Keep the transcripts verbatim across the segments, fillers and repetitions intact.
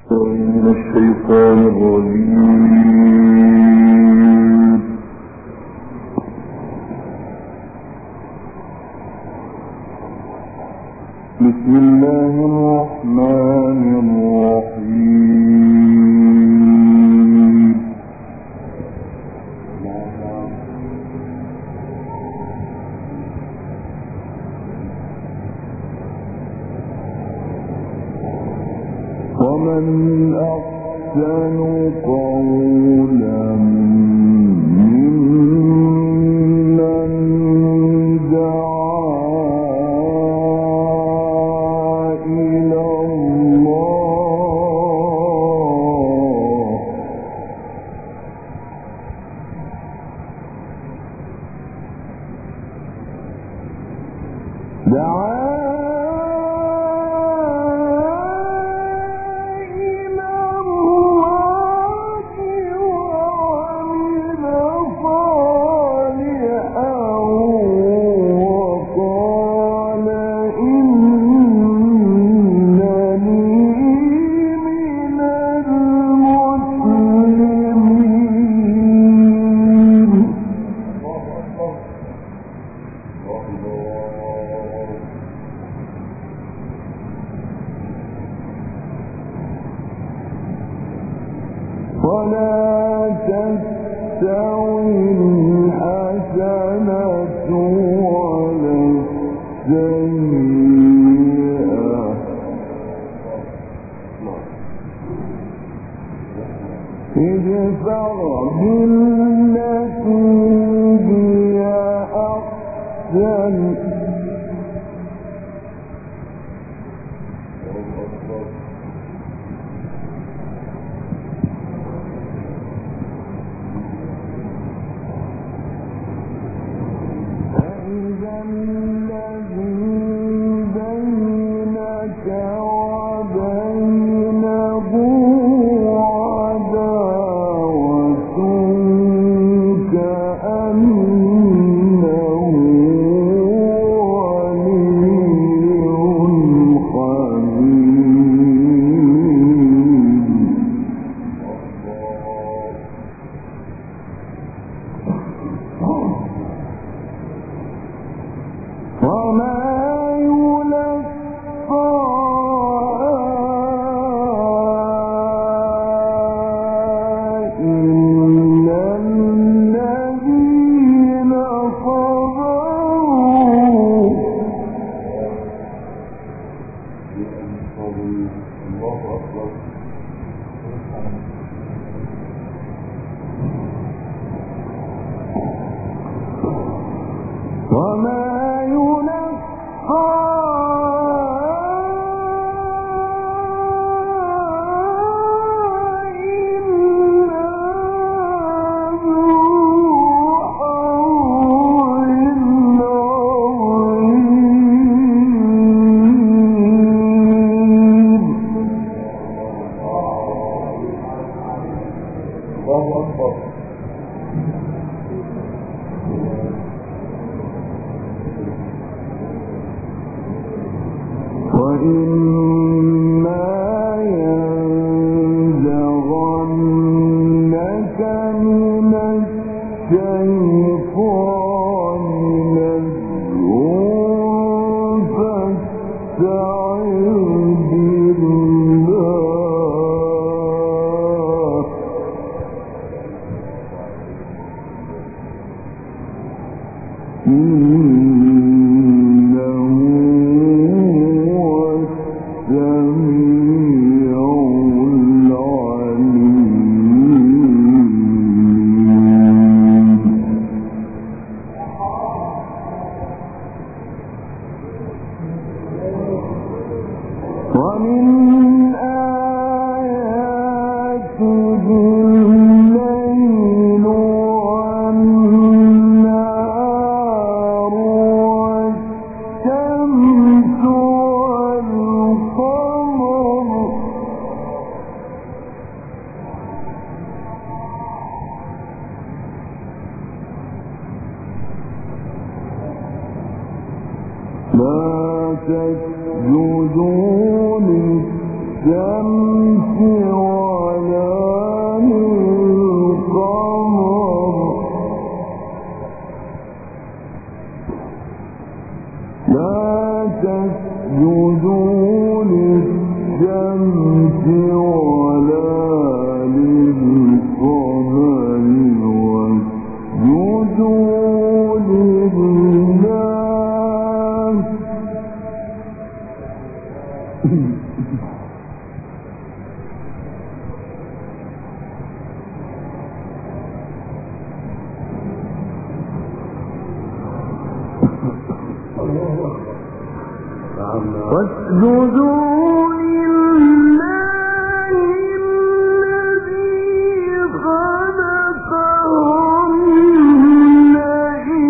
من الشيطان الرجيم. بسم الله الرحمن الرحيم. ومن أحسن قولا ممن دعا إلى الله دعا ولا تستوي الحسنة ولا السيئة ادفع بالتي هي أحسن لا تسجدوا للشمس ولا للقمر لا تسجدوا للشمس ولا للقمر واسجدوا لله. واسجدوا لله الذي خلقهن إن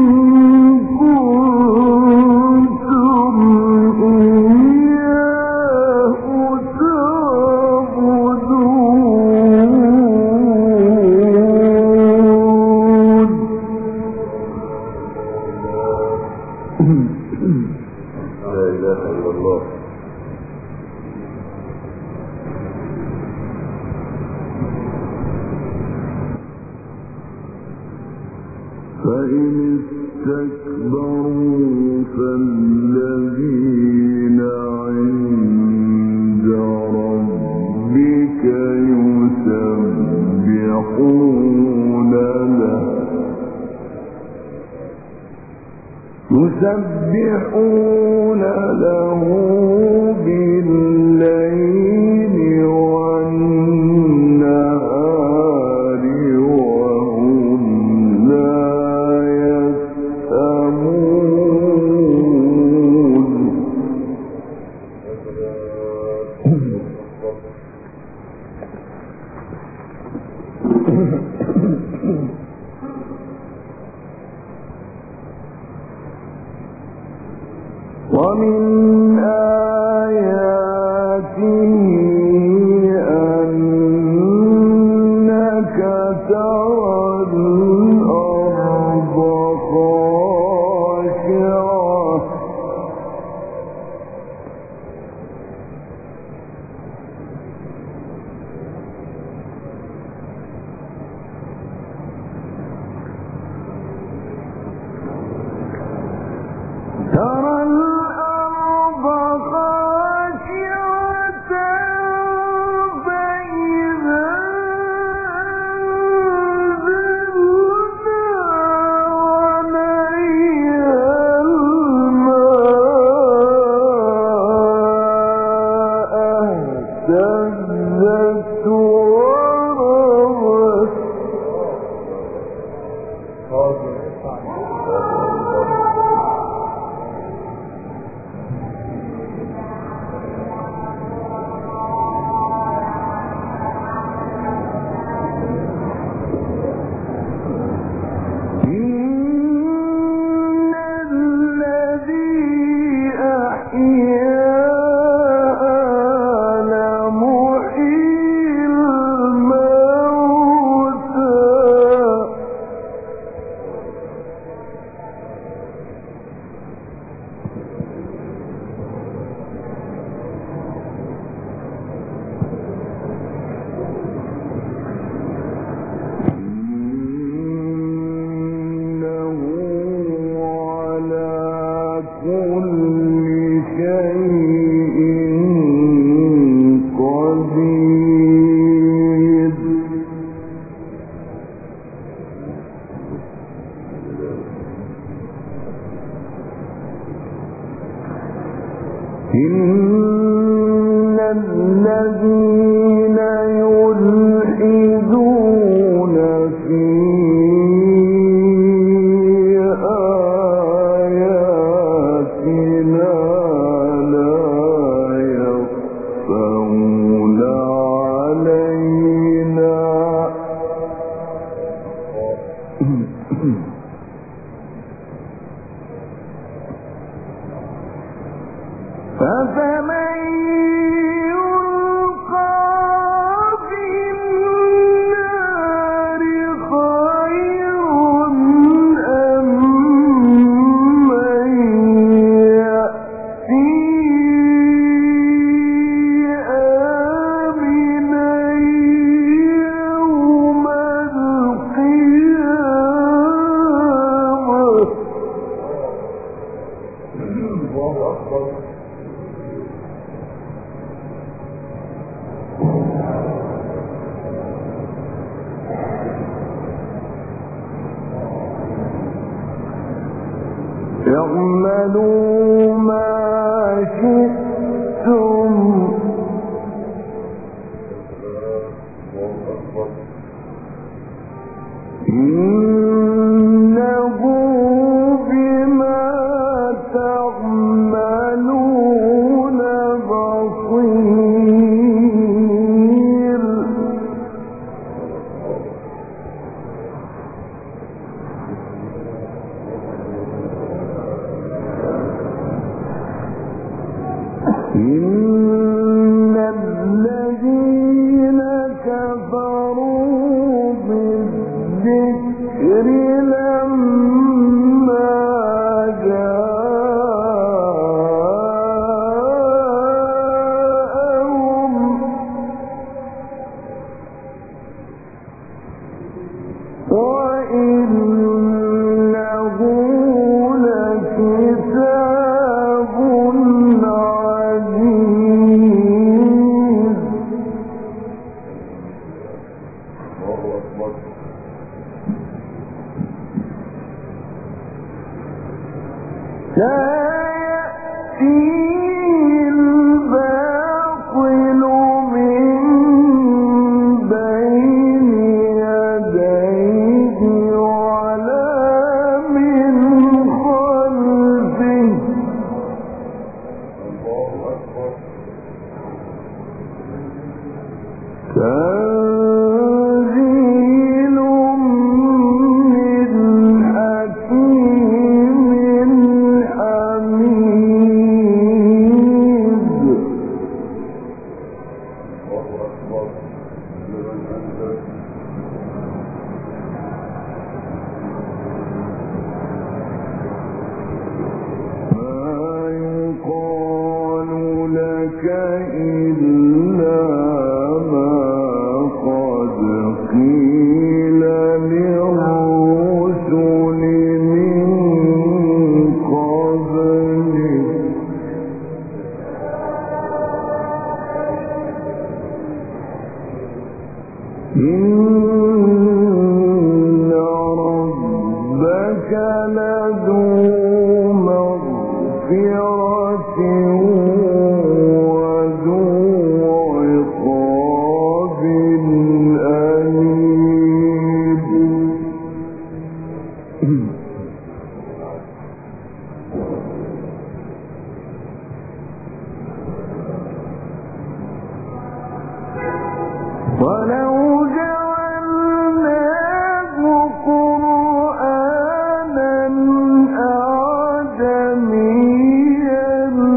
كنتم إياه تعبدون. لا إله إلا الله. فإن استكبروا فالذين عند ربك يسبحون له يسبحون له بالليل والنهار وهم لا يسأمون. ومن آياته أنك ترى الأرض خاشعة ترى الأرض خاشعة فإذا أنزلنا عليها الماء اهتزت وربت. إن الذي أحياها لمحيي الموتى. إنه على كل شيء قدير. إن الذين يلحدون في آياتنا لا يخفون علينا فمن يلقى اعملوا ما شئتم إنه بما تعملون بصير إن الذين كفروا بالذكر لما جاءهم وإنه لكتاب عزيز لا يأتيه الباطل من بين يديه ولا من خلفه تنزيل من حكيم حميد ما يقال لك إلا ما قد قيل للرسل من قبلك إن ربك لذو مغفرة وذو عقاب أليم ولو جعلناه قرآنا أعجميا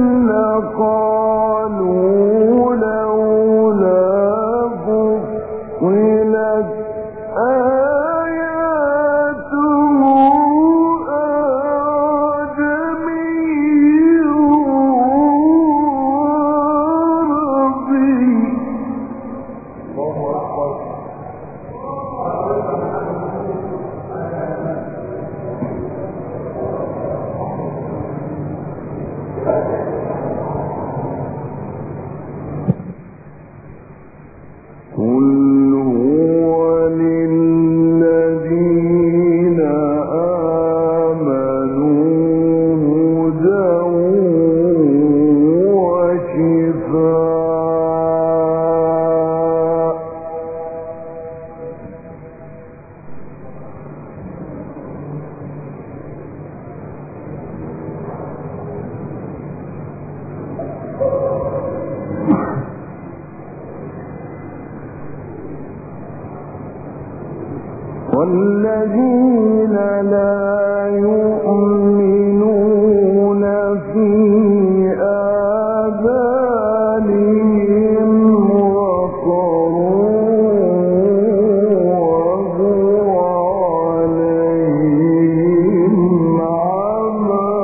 لقالوا لولا فصلت آياته أعجمي وعربي قل هو للذين آمنوا هدى وشفاء والذين لا يؤمنون في آذانهم وقر وهو عليهم عمى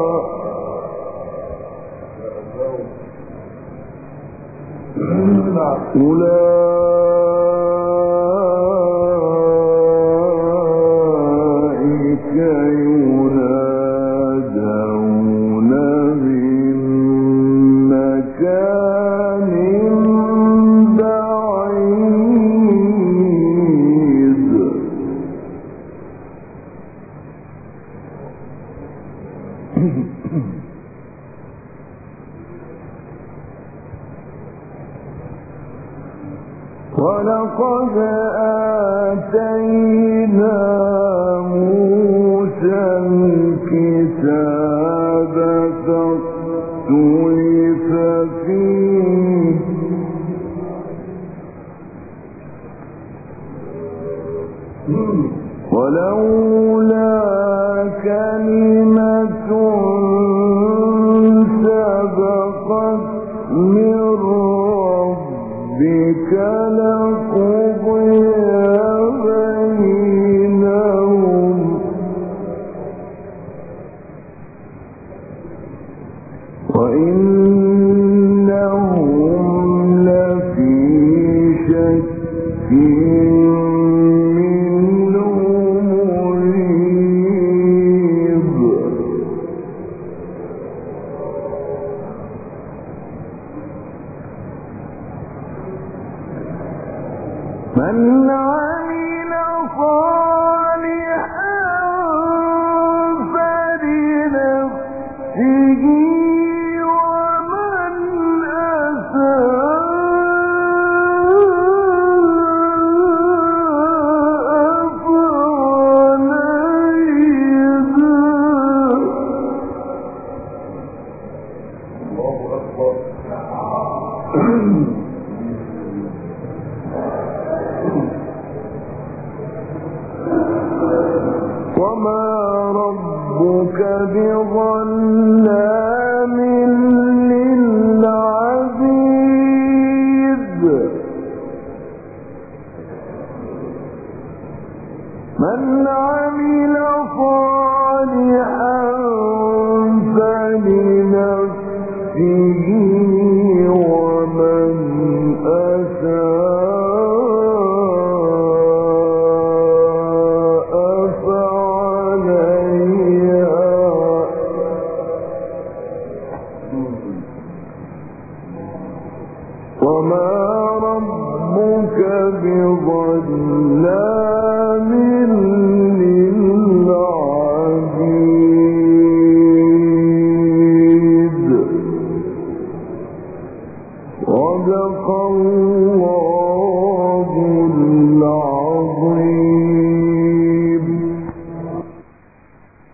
أولئك ينادون من مكان بعيد ولقد آتينا موسى الكتاب فاختلف فيه ولولا كلمة سبقت من ربك لقضي بينهم وإنهم لفي شك منه مريب من عمل صالحا فلنفسه ومن أساء فعليها. الله أكبر. وما ربك بظلام للعبيد من عمل صالحا فلنفسه ومن أساء فعليها. وما ربك بظلام للعبيد. صدق الله.